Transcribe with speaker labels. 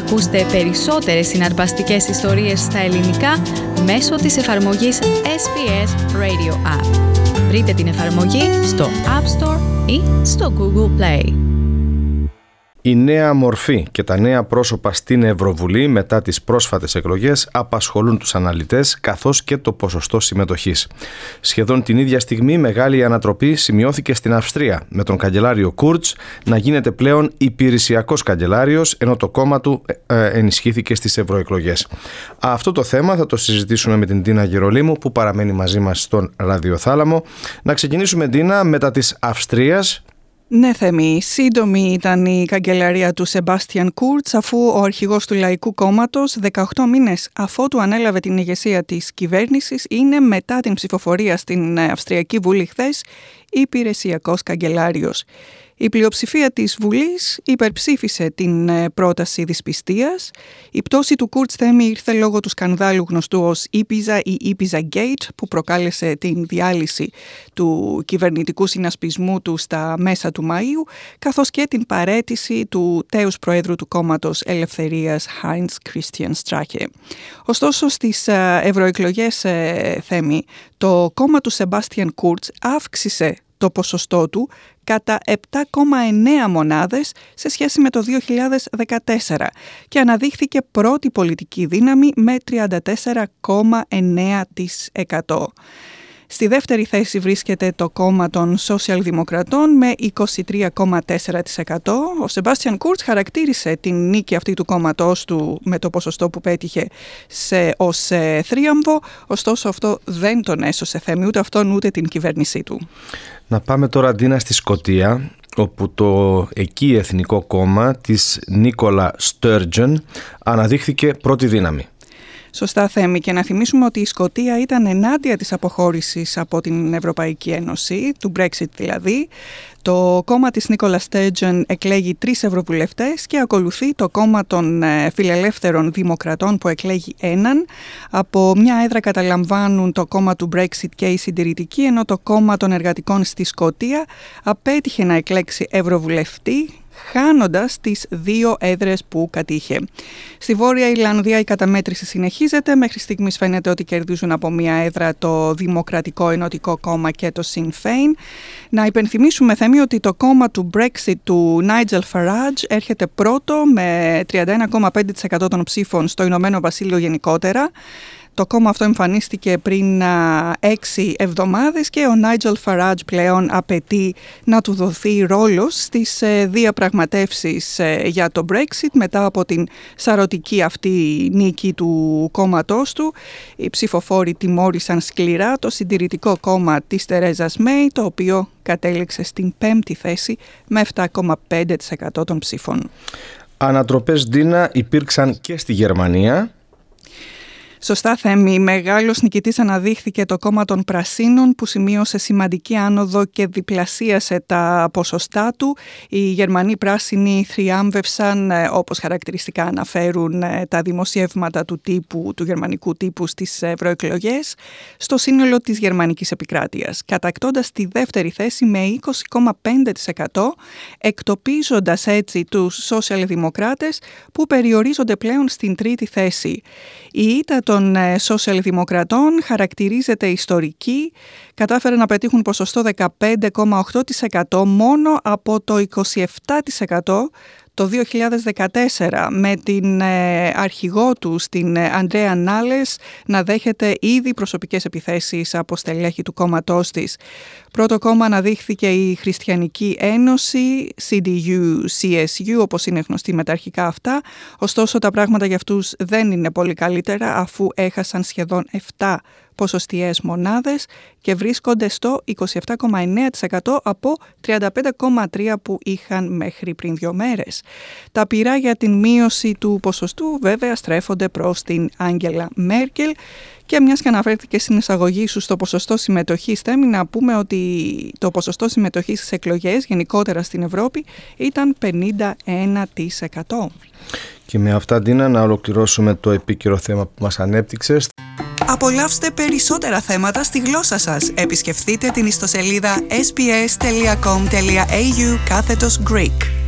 Speaker 1: Ακούστε περισσότερες συναρπαστικές ιστορίες στα ελληνικά μέσω της εφαρμογής SBS Radio App. Βρείτε την εφαρμογή στο App Store ή στο Google Play.
Speaker 2: Η νέα μορφή και τα νέα πρόσωπα στην Ευρωβουλή μετά τις πρόσφατες εκλογές απασχολούν τους αναλυτές, καθώς και το ποσοστό συμμετοχής. Σχεδόν την ίδια στιγμή μεγάλη ανατροπή σημειώθηκε στην Αυστρία, με τον καγκελάριο Κούρτς να γίνεται πλέον υπηρεσιακός καγκελάριος, ενώ το κόμμα του ενισχύθηκε στις ευρωεκλογές. Αυτό το θέμα θα το συζητήσουμε με την Τίνα Γερολίμου, που παραμένει μαζί μας στον ραδιοθάλαμο. Να ξεκινήσουμε, Τίνα, μετά της Αυστρίας.
Speaker 3: Ναι, Θέμη, σύντομη ήταν η καγκελαρία του Σεμπάστιαν Κούρτς, αφού ο αρχηγός του Λαϊκού Κόμματος 18 μήνες αφότου ανέλαβε την ηγεσία της κυβέρνησης είναι, μετά την ψηφοφορία στην Αυστριακή Βουλή χθες, υπηρεσιακός καγκελάριος. Η πλειοψηφία της Βουλής υπερψήφισε την πρόταση δυσπιστίας. Η πτώση του Κούρτς, Θέμη, ήρθε λόγω του σκανδάλου γνωστού ως Ibiza ή Ibiza Gate, που προκάλεσε την διάλυση του κυβερνητικού συνασπισμού του στα μέσα του Μαΐου, καθώς και την παραίτηση του τέους προέδρου του κόμματος Ελευθερίας Heinz Christian Strache. Ωστόσο, στις ευρωεκλογές, Θέμη, το κόμμα του Σεμπάστιαν Κούρτς αύξησε το ποσοστό του κατά 7,9 μονάδες σε σχέση με το 2014 και αναδείχθηκε πρώτη πολιτική δύναμη με 34,9%. Στη δεύτερη θέση βρίσκεται το κόμμα των Σοσιαλδημοκρατών με 23,4%. Ο Σεμπάστιαν Κούρτς χαρακτήρισε την νίκη αυτή του κόμματός του με το ποσοστό που πέτυχε ως θρίαμβο, ωστόσο αυτό δεν τον έσωσε, Θέμη, ούτε αυτόν ούτε την κυβέρνησή του.
Speaker 2: Να πάμε τώρα, Τίνα, στη Σκωτία, όπου το εκεί Εθνικό Κόμμα της Νίκολα Στέρτζεν αναδείχθηκε πρώτη δύναμη.
Speaker 3: Σωστά, Θέμη, και να θυμίσουμε ότι η Σκωτία ήταν ενάντια της αποχώρησης από την Ευρωπαϊκή Ένωση, του Brexit δηλαδή. Το κόμμα της Νίκολα Στέρτζεν εκλέγει 3 ευρωβουλευτές και ακολουθεί το κόμμα των φιλελεύθερων δημοκρατών που εκλέγει 1. Από μια έδρα καταλαμβάνουν το κόμμα του Brexit και η συντηρητική, ενώ το κόμμα των εργατικών στη Σκωτία απέτυχε να εκλέξει ευρωβουλευτή, χάνοντας τις 2 έδρες που κατήχε. Στη Βόρεια Ιρλανδία η καταμέτρηση συνεχίζεται. Μέχρι στιγμής φαίνεται ότι κερδίζουν από μία έδρα το Δημοκρατικό Ενωτικό Κόμμα και το Sinn Féin. Να υπενθυμίσουμε, Θέμη, ότι το κόμμα του Brexit του Nigel Farage έρχεται πρώτο με 31,5% των ψήφων στο Ηνωμένο Βασίλειο γενικότερα. Το κόμμα αυτό εμφανίστηκε πριν 6 εβδομάδες και ο Νάιτζελ Φαράτζ πλέον απαιτεί να του δοθεί ρόλος στις διαπραγματεύσεις για το Brexit μετά από την σαρωτική αυτή νίκη του κόμματός του. Οι ψηφοφόροι τιμώρησαν σκληρά το συντηρητικό κόμμα της Τερέζας Μέι, το οποίο κατέληξε στην 5η θέση με 7,5% των ψήφων.
Speaker 2: Ανατροπές, Τίνα, υπήρξαν και στη Γερμανία.
Speaker 3: Σωστά, Θέμη. Μεγάλος νικητής αναδείχθηκε το κόμμα των Πρασίνων, που σημείωσε σημαντική άνοδο και διπλασίασε τα ποσοστά του. Οι Γερμανοί πράσινοι θριάμβευσαν, όπως χαρακτηριστικά αναφέρουν τα δημοσιεύματα του γερμανικού τύπου στις ευρωεκλογές, στο σύνολο της γερμανικής επικράτειας, κατακτώντας τη δεύτερη θέση με 20,5%, εκτοπίζοντας έτσι τους σοσιαλδημοκράτες που περιορίζονται πλέον στην τρίτη θέση. Η ήττα των σοσιαλδημοκρατών χαρακτηρίζεται ιστορική. Κατάφεραν να πετύχουν ποσοστό 15,8% μόνο από το 27% το 2014, με την αρχηγό του, την Αντρέα Νάλες, να δέχεται ήδη προσωπικές επιθέσεις από στελέχη του κόμματός της. Πρώτο κόμμα αναδείχθηκε η Χριστιανική Ένωση, CDU-CSU, όπως είναι γνωστή με τα αρχικά αυτά. Ωστόσο, τα πράγματα για αυτούς δεν είναι πολύ καλύτερα, αφού έχασαν σχεδόν 7 ποσοστιαίες μονάδες και βρίσκονται στο 27,9% από 35,3% που είχαν μέχρι πριν 2 μέρες. Τα πειρά για την μείωση του ποσοστού βέβαια στρέφονται προς την Άγγελα Μέρκελ. Και μιας και αναφέρθηκε στην εισαγωγή σου στο ποσοστό συμμετοχής, Θέμη, να πούμε ότι το ποσοστό συμμετοχής στις εκλογές γενικότερα στην Ευρώπη ήταν 51%.
Speaker 2: Και με αυτά, Τίνα, να ολοκληρώσουμε το επίκαιρο θέμα που μας ανέπτυξες.
Speaker 3: Απολαύστε περισσότερα θέματα στη γλώσσα σας. Επισκεφτείτε την ιστοσελίδα sbs.com.au/Greek.